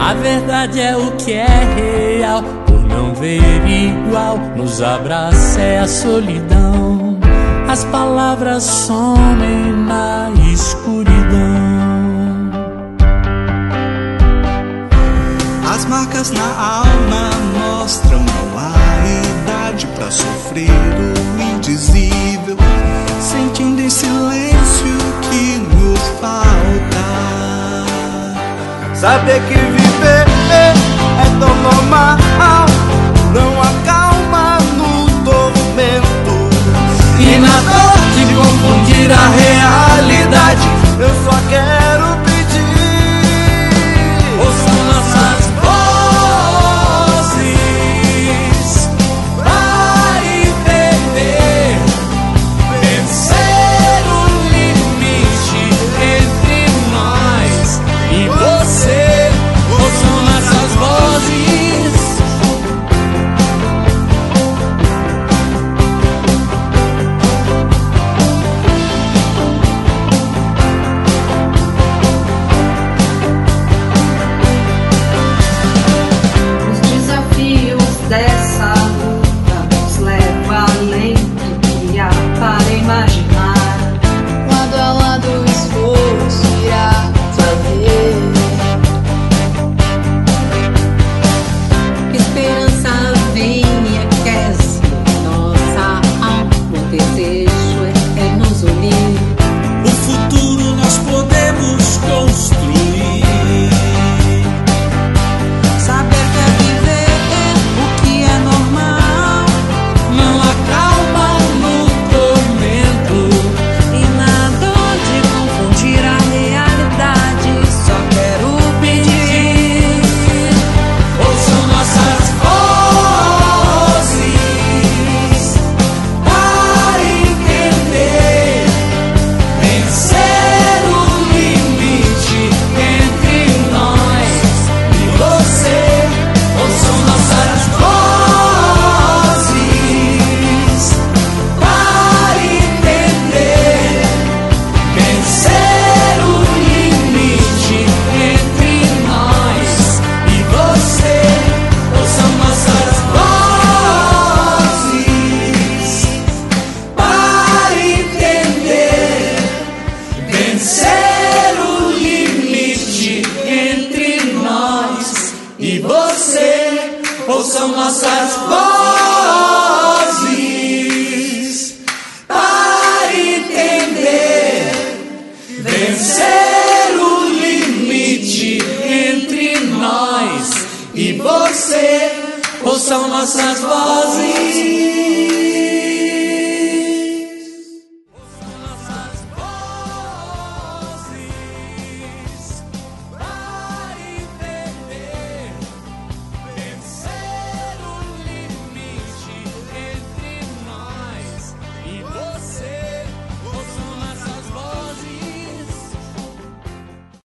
A verdade é o que é real, por não ver igual, nos abraça é a solidão. As palavras somem na escuridão. As marcas na alma mostram não há idade pra sofrer o indizível, sentindo em silêncio que nos falta. Saber que viver é tão normal, não acalma no tormento. E na dor de confundir a realidade, eu só quero pedir, ouçam nossas vozes pra entender, vencer o limite entre nós e você. Ouçam nossas vozes. Dessa luta nos leva além do que há para imaginar. Lado a lado o esforço irá fazer. Esperança vem e aquece nossa alma. O desejo é nos unir. O futuro nós podemos construir. E você, ouçam nossas vozes para entender, vencer o limite entre nós e você, ouçam nossas vozes.